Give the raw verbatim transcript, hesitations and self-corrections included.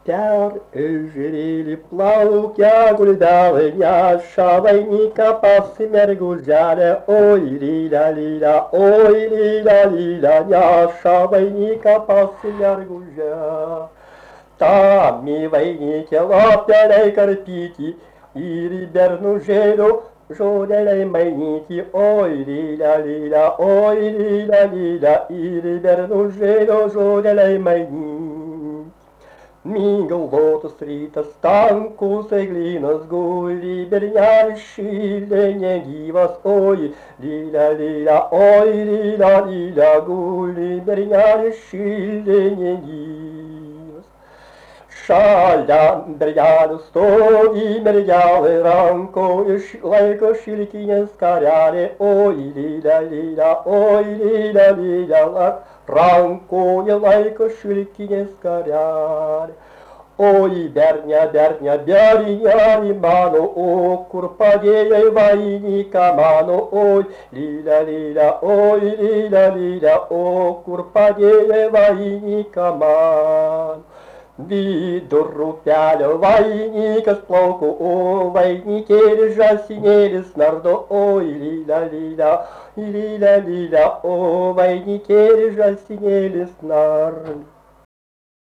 Per ežerėlį plaukia gulbelė, neša vainiką pasimerguželė, oi lylia, lylia, oi lylia, lylia, neša vainiką pasimerguželė. Tami vainikė lapeliai karpyti ir bernužėlių žodeliai mainyti, oi lylia, lylia, oi lylia, lylia, ir bernužėlių žodeliai mainyti. Miglotas rytas, tankus eglynas guli, bernelis šildė negyvas, oi lylia, lylia, oi lylia, lylia, guli, bernelis šildė negyvas. Šalia bernelio stovi mergelė, rankoje laiko šilkinės karelė, oi lylia, lylia, oi lylia, lylia, rankoje laiko šilkinės karelė. Oi bernia, bernia, bernelį mano, o kur padėjai vainiką mano, oi lylia, lylia, oi lylia, lylia, o kur padėjai vainiką man. Vidur rūpelio vainikas plauko, o vainikėlis žąsinėlis nardo, oi lylia, lylia, lylia, lylia, o vainikėlis žąsinėlis nardo.